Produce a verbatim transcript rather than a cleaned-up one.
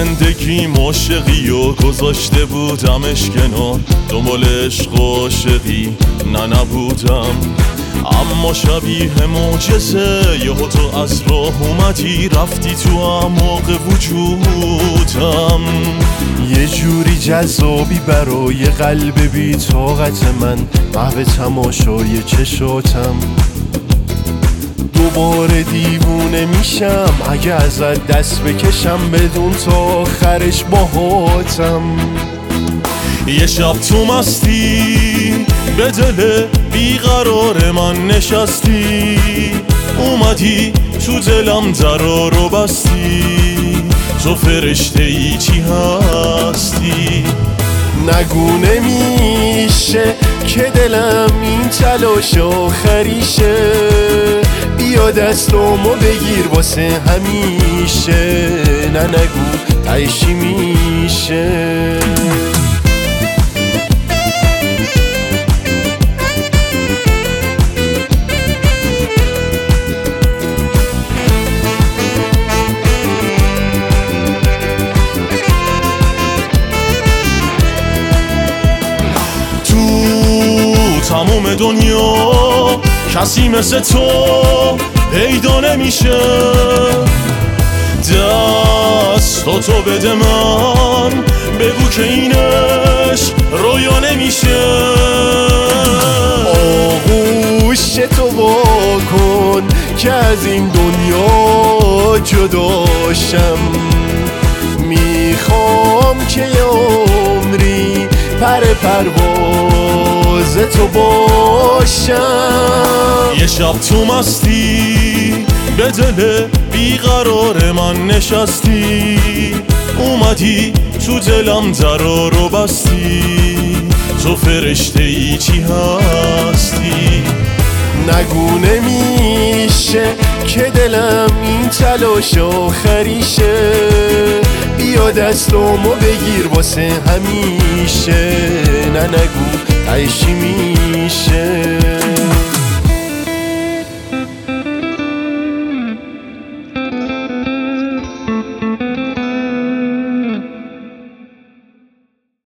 زندگی عاشقی و گذاشته بودمش کنار، دنبال عشق و عاشقی نه نبودم. اما شبیه معجزه یهو تو از راه اومدی، رفتی تو اعماق وجودم. یه جوری جذابی برای قلب بی طاقت من، محو تماشای چشاتم. دوباره دیوونه میشم اگه ازت دست بکشم، بدون تا آخرش باهاتم. یه شب تو مستی به دل بیقرار من نشستی، اومدی تو دلم درا رو بستی. تو فرشته ای چی هستی؟ نگو نمیشه که دلم این تلاش آخریشه، بیا دستامو بگیر واسه همیشه. نه نگو عیشی میشه. تموم دنیا کسی مثل تو پیدا نمیشه، دستاتو بده من بگو که اینش رویا نمیشه. آغوش تو واکن که از این دنیا جداشم، میخوام که یه عمری پر پرواز تو باشم. یه شب تو مستی به دل بیقرار من نشستی، اومدی تو دلم درا رو بستی. تو فرشته ای چی هستی؟ نگو نمیشه که دلم این تلاش آخریشه، بیا دستامو بگیر واسه همیشه. نه نگو عیشی میشه.